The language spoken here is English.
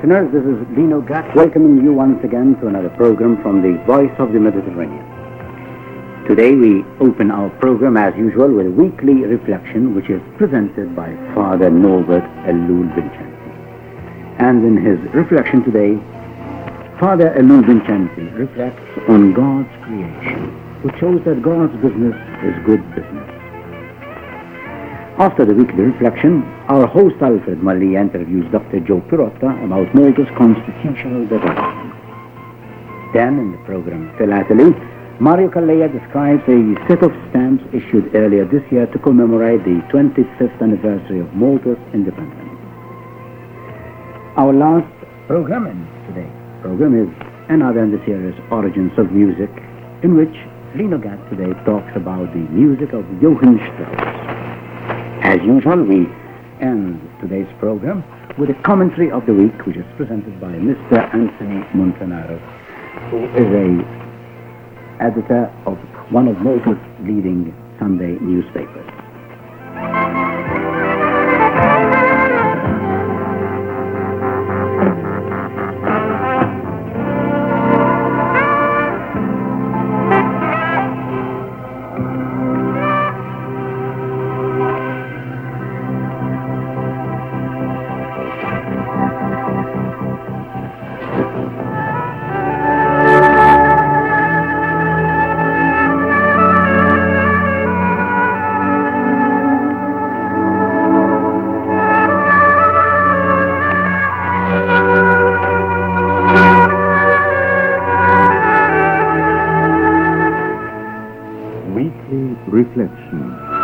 listeners, this is Lino Gatt welcoming you once again to another program from the Voice of the Mediterranean. Today we open our program as usual with a weekly reflection which is presented by Father Norbert Elul Vincenzi. And in his reflection today, Father Elul Vincenzi reflects on God's creation, which shows that God's business is good business. After the weekly reflection, our host Alfred Malli interviews Dr. Joe Pirotta about Malta's constitutional development. Then in the program Philately, Mario Calleja describes a set of stamps issued earlier this year to commemorate the 25th anniversary of Malta's independence. Our last program in today's program is another in the series Origins of Music, in which Lino Gatt today talks about the music of Johann Strauss. As usual, we end today's program with a commentary of the week, which is presented by Mr. Anthony Montanaro, who is a editor of one of Malta's leading Sunday newspapers. Reflection.